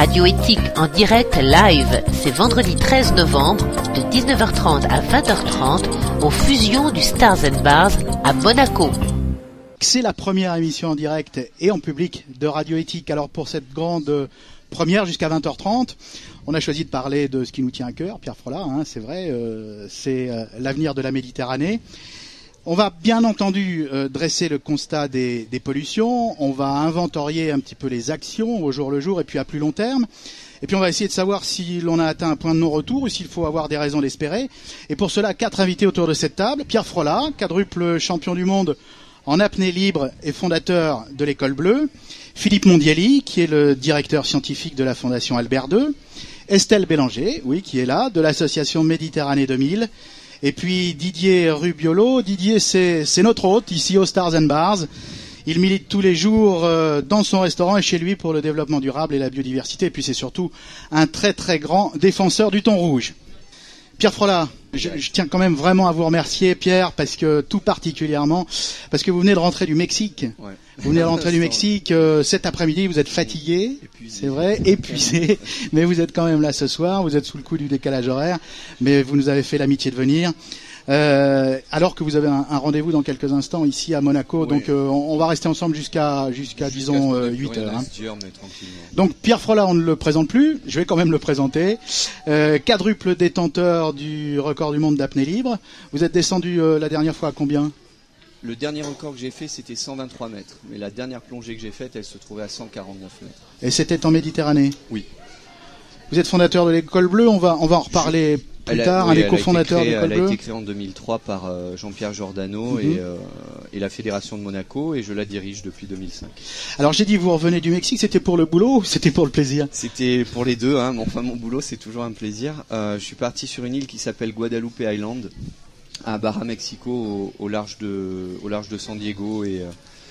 Radio Éthique en direct live, c'est vendredi 13 novembre de 19h30 à 20h30 aux Fusions du Stars & Bars à Monaco. C'est la première émission en direct et en public de Radio Éthique. Alors pour cette grande première jusqu'à 20h30, on a choisi de parler de ce qui nous tient à cœur, Pierre Frolat, c'est vrai, c'est l'avenir de la Méditerranée. On va bien entendu dresser le constat des pollutions, on va inventorier un petit peu les actions au jour le jour et puis à plus long terme. Et puis on va essayer de savoir si l'on a atteint un point de non-retour ou s'il faut avoir des raisons d'espérer. Et pour cela, 4 invités autour de cette table. Pierre Frolat, quadruple champion du monde en apnée libre et fondateur de l'École Bleue. Philippe Mondielli, qui est le directeur scientifique de la Fondation Albert II. Estelle Bélanger, oui, qui est là, de l'association Méditerranée 2000. Et puis Didier Rubiolo. Didier, c'est notre hôte ici au Stars & Bars. Il milite tous les jours dans son restaurant et chez lui pour le développement durable et la biodiversité. Et puis c'est surtout un très très grand défenseur du thon rouge. Pierre Frolat, je tiens quand même vraiment à vous remercier, Pierre, parce que tout particulièrement, parce que vous venez de rentrer du Mexique. Ouais. Vous venez de rentrer du Mexique cet après-midi, vous êtes fatigué, c'est vrai, épuisé, mais vous êtes quand même là ce soir, vous êtes sous le coup du décalage horaire, mais vous nous avez fait l'amitié de venir. Alors que vous avez un rendez-vous dans quelques instants ici à Monaco, oui. Donc on va rester ensemble jusqu'à disons 8 heures. Donc Pierre Frolat, on ne le présente plus, je vais quand même le présenter. Quadruple détenteur du record du monde d'apnée libre. Vous êtes descendu la dernière fois à combien ? Le dernier record que j'ai fait, c'était 123 mètres. Mais la dernière plongée que j'ai faite, elle se trouvait à 149 mètres. Et c'était en Méditerranée ? Oui. Vous êtes fondateur de l'École Bleue, on va en reparler plus tard, un des cofondateurs de l'École Bleue. Elle a été créée en 2003 par Jean-Pierre Giordano et la Fédération de Monaco, et je la dirige depuis 2005. Alors j'ai dit, vous revenez du Mexique, c'était pour le boulot ou c'était pour le plaisir ? C'était pour les deux, enfin mon boulot c'est toujours un plaisir. Je suis parti sur une île qui s'appelle Guadalupe Island, à Barra Mexico, au large de San Diego et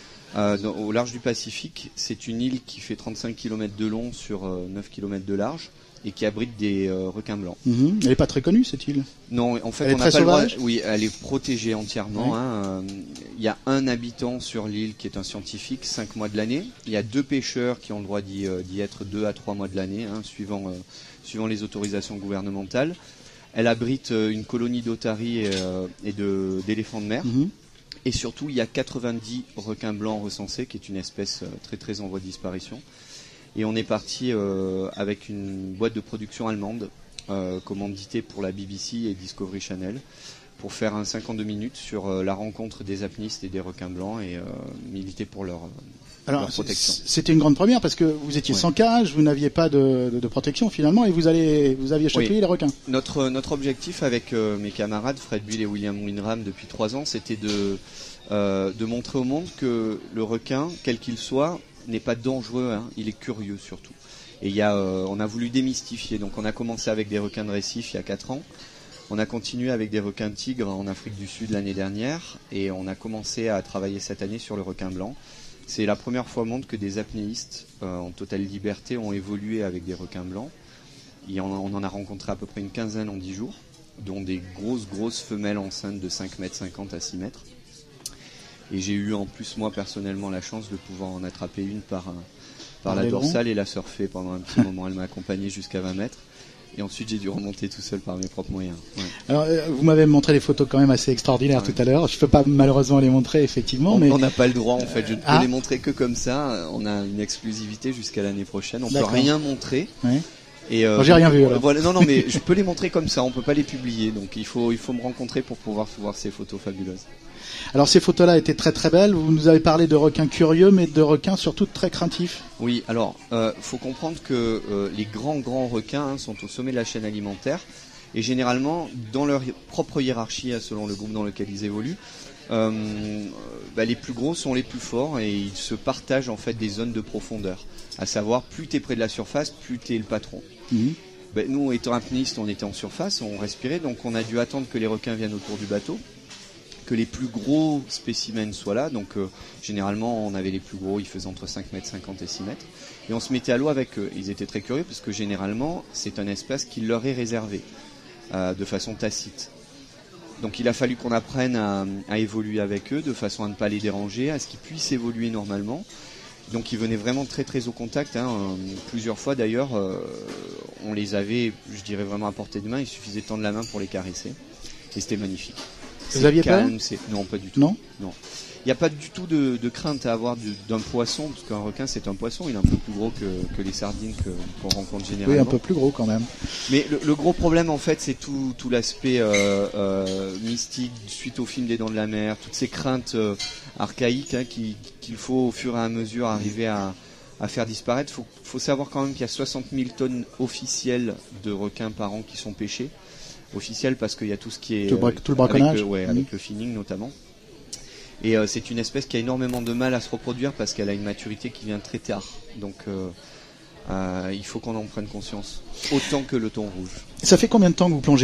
au large du Pacifique. C'est une île qui fait 35 km de long sur 9 km de large et qui abrite des requins blancs. Elle n'est pas très connue cette île ? Non, en fait elle on n'a pas le droit. Oui, elle est protégée entièrement. Oui. Il y a un habitant sur l'île qui est un scientifique 5 mois de l'année. Il y a 2 pêcheurs qui ont le droit d'y être 2 à 3 mois de l'année, suivant les autorisations gouvernementales. Elle abrite une colonie d'otaries et d'éléphants de mer. Et surtout, il y a 90 requins blancs recensés, qui est une espèce très très en voie de disparition. Et on est parti avec une boîte de production allemande, commanditée pour la BBC et Discovery Channel, pour faire un 52 minutes sur la rencontre des apnistes et des requins blancs et militer pour leur protection. C'était une grande première parce que vous étiez sans cage, vous n'aviez pas de protection finalement, et vous aviez chapouillé les requins. Notre objectif avec mes camarades Fred Bull et William Windram depuis 3 ans, c'était de montrer au monde que le requin, quel qu'il soit, n'est pas dangereux, il est curieux surtout. Et on a voulu démystifier, donc on a commencé avec des requins de récif il y a 4 ans. On a continué avec des requins tigres en Afrique du Sud l'année dernière, et on a commencé à travailler cette année sur le requin blanc. C'est la première fois au monde que des apnéistes en totale liberté ont évolué avec des requins blancs. On en a rencontré à peu près une quinzaine en 10 jours, dont des grosses femelles enceintes de 5,50 m à 6 mètres. Et j'ai eu en plus moi personnellement la chance de pouvoir en attraper une par la dorsale et la surfer pendant un petit moment. Elle m'a accompagné jusqu'à 20 mètres. Et ensuite, j'ai dû remonter tout seul par mes propres moyens. Ouais. Alors, vous m'avez montré des photos quand même assez extraordinaires tout à l'heure. Je ne peux pas malheureusement les montrer, effectivement. On n'a pas le droit, en fait. Je ne peux les montrer que comme ça. On a une exclusivité jusqu'à l'année prochaine. On ne peut rien montrer. Ouais. Et j'ai rien vu. Alors. Voilà, non, mais je peux les montrer comme ça. On ne peut pas les publier. Donc, il faut me rencontrer pour pouvoir voir ces photos fabuleuses. Alors ces photos-là étaient très très belles. Vous nous avez parlé de requins curieux, mais de requins surtout très craintifs. Oui, alors faut comprendre que les grands requins sont au sommet de la chaîne alimentaire et généralement dans leur propre hiérarchie, selon le groupe dans lequel ils évoluent, les plus gros sont les plus forts et ils se partagent en fait des zones de profondeur. À savoir, plus tu es près de la surface, plus tu es le patron. Nous, étant apnéistes, on était en surface, on respirait, donc on a dû attendre que les requins viennent autour du bateau, que les plus gros spécimens soient là. Donc généralement on avait les plus gros, ils faisaient entre 5,50 m et 6 mètres, et on se mettait à l'eau avec eux. Ils étaient très curieux parce que généralement c'est un espace qui leur est réservé de façon tacite. Donc il a fallu qu'on apprenne à évoluer avec eux de façon à ne pas les déranger, à ce qu'ils puissent évoluer normalement. Donc ils venaient vraiment très très au contact, plusieurs fois d'ailleurs, on les avait, je dirais, vraiment à portée de main, il suffisait de tendre la main pour les caresser, et c'était magnifique. Vous aviez peur ? Non, pas du tout. Non. Il n'y a pas du tout de crainte à avoir d'un poisson, parce qu'un requin c'est un poisson, il est un peu plus gros que les sardines qu'on rencontre généralement. Oui, un peu plus gros quand même. Mais le gros problème en fait c'est tout l'aspect mystique suite au film des Dents de la Mer, toutes ces craintes archaïques qu'il faut au fur et à mesure arriver à faire disparaître. Faut savoir quand même qu'il y a 60 000 tonnes officielles de requins par an qui sont pêchées. Officielles parce qu'il y a tout ce qui est... Tout le braconnage. Avec le finning notamment. Et c'est une espèce qui a énormément de mal à se reproduire parce qu'elle a une maturité qui vient très tard. Donc il faut qu'on en prenne conscience. Autant que le thon rouge. Ça fait combien de temps que vous plongez ?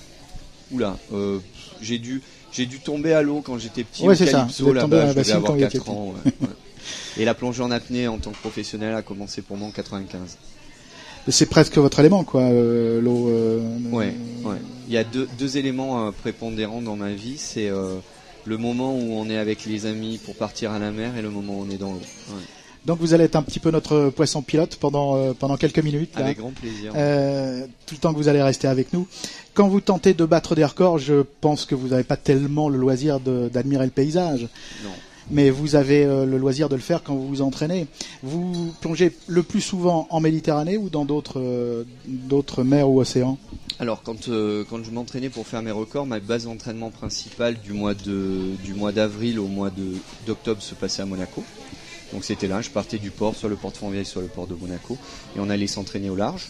Oula, j'ai dû tomber à l'eau quand j'étais petit. Ouais, c'est ça. Calypso, là-bas, je devais avoir 4 4 ans. Ouais. Et la plongée en apnée en tant que professionnel a commencé pour moi en 95. C'est presque votre élément, quoi, l'eau. Ouais. Il y a deux éléments prépondérants dans ma vie, c'est le moment où on est avec les amis pour partir à la mer et le moment où on est dans l'eau. Ouais. Donc vous allez être un petit peu notre poisson pilote pendant quelques minutes. Là. Avec grand plaisir. Tout le temps que vous allez rester avec nous. Quand vous tentez de battre des records, je pense que vous n'avez pas tellement le loisir d'admirer le paysage. Non. Mais vous avez le loisir de le faire quand vous vous entraînez. Vous plongez le plus souvent en Méditerranée ou dans d'autres mers ou océans ? Alors quand je m'entraînais pour faire mes records, ma base d'entraînement principale du mois d'avril au mois d'octobre se passait à Monaco. Donc c'était là, je partais du port, soit le port de Fontvieille, soit le port de Monaco, et on allait s'entraîner au large.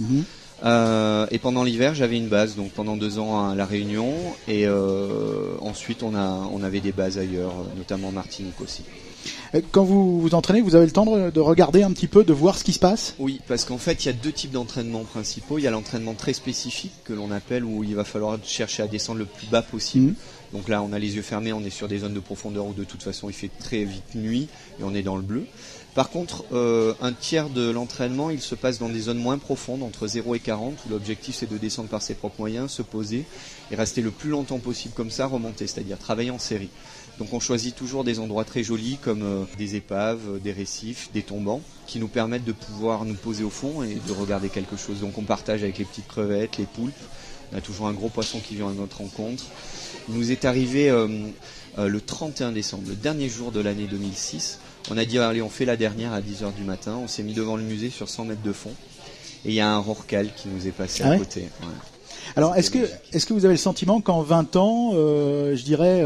Et pendant l'hiver, j'avais une base, donc pendant 2 ans à La Réunion, et ensuite on avait des bases ailleurs, notamment en Martinique aussi. Quand vous vous entraînez, vous avez le temps de regarder un petit peu, de voir ce qui se passe ? Oui, parce qu'en fait, il y a 2 types d'entraînements principaux. Il y a l'entraînement très spécifique que l'on appelle où il va falloir chercher à descendre le plus bas possible. Donc là, on a les yeux fermés, on est sur des zones de profondeur où de toute façon il fait très vite nuit et on est dans le bleu. Par contre, un tiers de l'entraînement, il se passe dans des zones moins profondes, entre 0 et 40, où l'objectif c'est de descendre par ses propres moyens, se poser et rester le plus longtemps possible comme ça, remonter, c'est-à-dire travailler en série. Donc on choisit toujours des endroits très jolis comme des épaves, des récifs, des tombants qui nous permettent de pouvoir nous poser au fond et de regarder quelque chose. Donc on partage avec les petites crevettes, les poulpes. On a toujours un gros poisson qui vient à notre rencontre. Il nous est arrivé le 31 décembre, le dernier jour de l'année 2006. On a dit allez, on fait la dernière à 10h du matin. On s'est mis devant le musée sur 100 mètres de fond. Et il y a un rorqual qui nous est passé à côté. Ouais. Alors est-ce que vous avez le sentiment qu'en 20 ans, je dirais,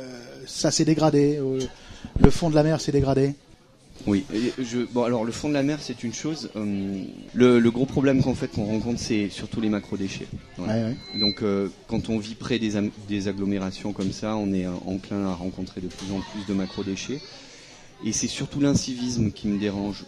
ça s'est dégradé, le fond de la mer s'est dégradé ? Oui, alors le fond de la mer c'est une chose. Le gros problème qu'on rencontre c'est surtout les macrodéchets. Voilà. Ouais. Donc quand on vit près des agglomérations comme ça, on est enclin à rencontrer de plus en plus de macrodéchets. Et c'est surtout l'incivisme qui me dérange.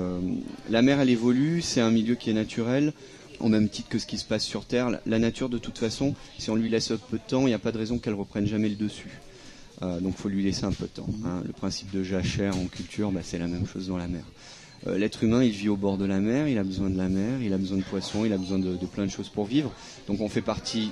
La mer elle évolue, c'est un milieu qui est naturel. Au même titre que ce qui se passe sur Terre, la nature de toute façon, si on lui laisse un peu de temps, il n'y a pas de raison qu'elle reprenne jamais le dessus. Donc il faut lui laisser un peu de temps. Le principe de jachère en culture, c'est la même chose dans la mer. L'être humain, il vit au bord de la mer, il a besoin de la mer, il a besoin de poissons, il a besoin de plein de choses pour vivre. Donc on fait partie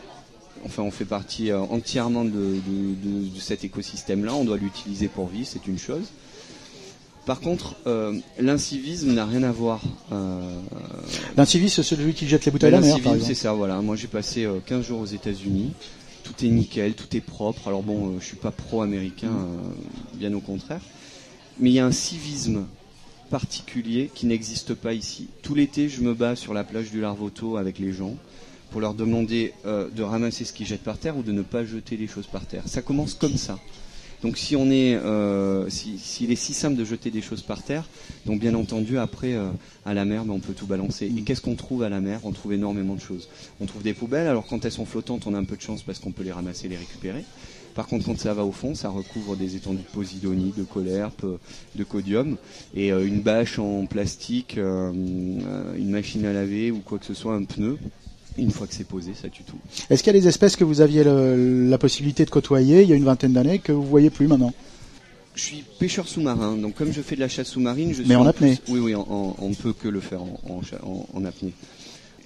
entièrement de cet écosystème-là, on doit l'utiliser pour vivre, c'est une chose. Par contre, l'incivisme n'a rien à voir. L'incivisme, c'est celui qui jette les bouteilles à la mer, par exemple. L'incivisme, c'est ça, voilà. Moi, j'ai passé 15 jours aux États-Unis. Tout est nickel, tout est propre. Alors bon, je suis pas pro-américain, bien au contraire. Mais il y a un civisme particulier qui n'existe pas ici. Tout l'été, je me bats sur la plage du Larvoto avec les gens pour leur demander de ramasser ce qu'ils jettent par terre ou de ne pas jeter les choses par terre. Ça commence comme ça. Donc si on est, s'il est si simple de jeter des choses par terre, donc bien entendu après à la mer, on peut tout balancer. Et qu'est-ce qu'on trouve à la mer ? On trouve énormément de choses. On trouve des poubelles. Alors quand elles sont flottantes, on a un peu de chance parce qu'on peut les ramasser, les récupérer. Par contre, quand ça va au fond, ça recouvre des étendues de posidonie, de colerpe, de codium, et une bâche en plastique, une machine à laver ou quoi que ce soit, un pneu. Une fois que c'est posé, ça tue tout. Est-ce qu'il y a des espèces que vous aviez la possibilité de côtoyer il y a une vingtaine d'années que vous ne voyez plus maintenant ? Je suis pêcheur sous-marin, donc comme je fais de la chasse sous-marine, Mais en apnée ? Oui, on ne peut que le faire en apnée.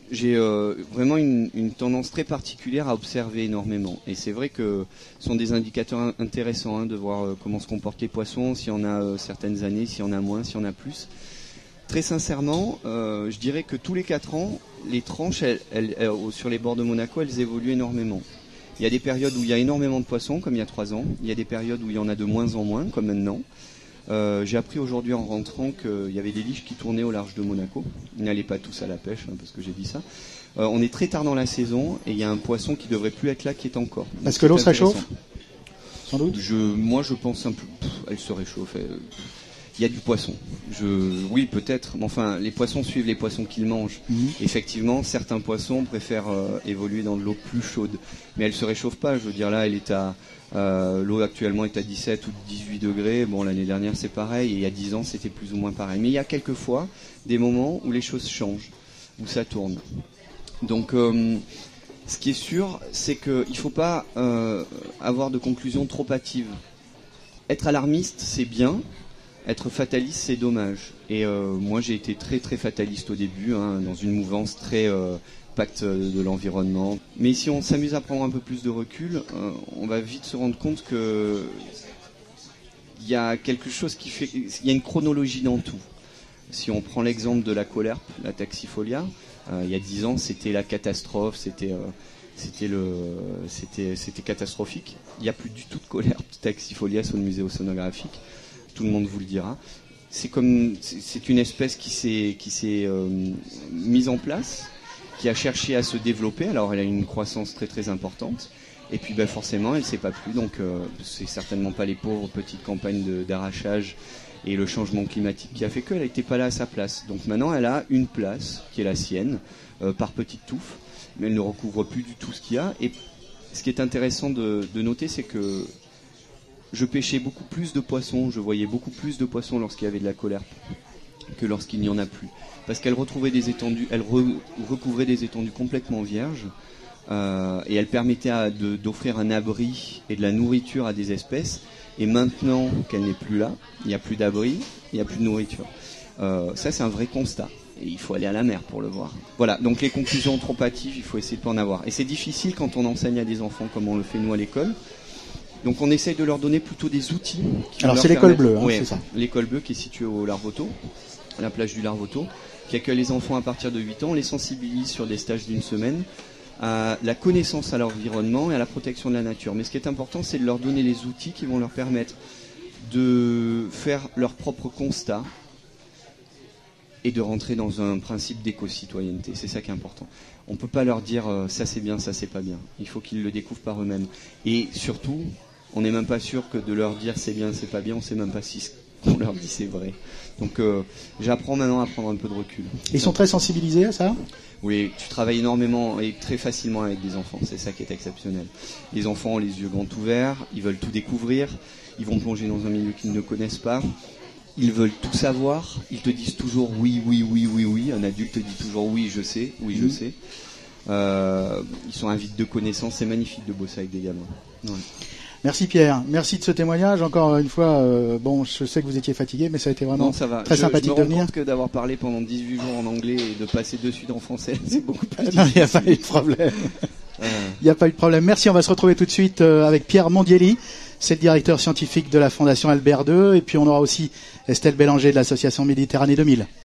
j'ai vraiment une tendance très particulière à observer énormément. Et c'est vrai que ce sont des indicateurs intéressants de voir comment se comportent les poissons, s'il y en a certaines années, s'il y en a moins, s'il y en a plus. Très sincèrement, je dirais que tous les 4 ans, les tranches sur les bords de Monaco, elles évoluent énormément. Il y a des périodes où il y a énormément de poissons, comme il y a 3 ans. Il y a des périodes où il y en a de moins en moins, comme maintenant. J'ai appris aujourd'hui en rentrant qu'il y avait des liches qui tournaient au large de Monaco. Ils n'allaient pas tous à la pêche, parce que j'ai dit ça. On est très tard dans la saison et il y a un poisson qui devrait plus être là qui est encore. Parce que l'eau se réchauffe ? Sans doute. Moi je pense un peu. Elle se réchauffe. Il y a du poisson. Oui, peut-être. Mais enfin, les poissons suivent les poissons qu'ils mangent. Effectivement, certains poissons préfèrent évoluer dans de l'eau plus chaude. Mais elle se réchauffe pas. Je veux dire, là, elle est l'eau actuellement est à 17 ou 18 degrés. Bon, l'année dernière, c'est pareil. Et il y a 10 ans, c'était plus ou moins pareil. Mais il y a quelquefois des moments où les choses changent, où ça tourne. Donc, ce qui est sûr, c'est qu'il ne faut pas avoir de conclusions trop hâtives. Être alarmiste, c'est bien. Être fataliste, c'est dommage. Et moi, j'ai été très très fataliste au début, dans une mouvance très pacte de l'environnement. Mais si on s'amuse à prendre un peu plus de recul, on va vite se rendre compte que il y a quelque chose qui fait, il y a une chronologie dans tout. Si on prend l'exemple de la colerpe, la taxifolia, il y a 10 ans, c'était la catastrophe, c'était catastrophique. Il n'y a plus du tout de colerpe taxifolia sur le musée océanographique. Tout le monde vous le dira. C'est une espèce qui s'est mise en place, qui a cherché à se développer. Alors elle a une croissance très très importante. Et puis forcément elle ne s'est pas plu. Donc c'est certainement pas les pauvres petites campagnes d'arrachage et le changement climatique qui a fait qu'elle n'était pas là à sa place. Donc maintenant elle a une place qui est la sienne par petites touffes, mais elle ne recouvre plus du tout ce qu'il y a. Et ce qui est intéressant de noter, c'est que je pêchais beaucoup plus de poissons, je voyais beaucoup plus de poissons lorsqu'il y avait de la colerpe que lorsqu'il n'y en a plus. Parce qu'elle retrouvait des étendues, elle recouvrait des étendues complètement vierges et elle permettait d'offrir un abri et de la nourriture à des espèces. Et maintenant qu'elle n'est plus là, il n'y a plus d'abri, il n'y a plus de nourriture. Ça, c'est un vrai constat. Et il faut aller à la mer pour le voir. Voilà, donc les conclusions trop hâtives, il faut essayer de pas en avoir. Et c'est difficile quand on enseigne à des enfants comme on le fait nous à l'école. Donc on essaye de leur donner plutôt des outils. Alors c'est l'école bleue, c'est ça. L'école bleue qui est située au Larvoto, à la plage du Larvoto, qui accueille les enfants à partir de 8 ans, on les sensibilise sur des stages d'1 semaine à la connaissance à l'environnement et à la protection de la nature. Mais ce qui est important, c'est de leur donner les outils qui vont leur permettre de faire leur propre constat et de rentrer dans un principe d'éco-citoyenneté. C'est ça qui est important. On ne peut pas leur dire ça c'est bien, ça c'est pas bien. Il faut qu'ils le découvrent par eux-mêmes. Et surtout, on n'est même pas sûr que de leur dire c'est bien, c'est pas bien, on ne sait même pas si ce qu'on leur dit c'est vrai. Donc j'apprends maintenant à prendre un peu de recul. Ils sont très sensibilisés à ça ? Oui, tu travailles énormément et très facilement avec des enfants, c'est ça qui est exceptionnel. Les enfants ont les yeux grands ouverts, ils veulent tout découvrir, ils vont plonger dans un milieu qu'ils ne connaissent pas, ils veulent tout savoir, ils te disent toujours oui, oui, oui, oui, oui, un adulte te dit toujours oui, je sais, oui, je sais. Ils sont avides de connaissances, c'est magnifique de bosser avec des gamins. Ouais. Merci Pierre, merci de ce témoignage. Encore une fois, je sais que vous étiez fatigué, mais ça a été vraiment très sympathique de venir. Je me rends compte que d'avoir parlé pendant 18 jours en anglais et de passer de suite en français, c'est beaucoup plus difficile. Non, il n'y a pas eu de problème. Il n'y a pas eu de problème. Merci, on va se retrouver tout de suite avec Pierre Mondielli. C'est le directeur scientifique de la Fondation Albert II. Et puis on aura aussi Estelle Bélanger de l'association Méditerranée 2000.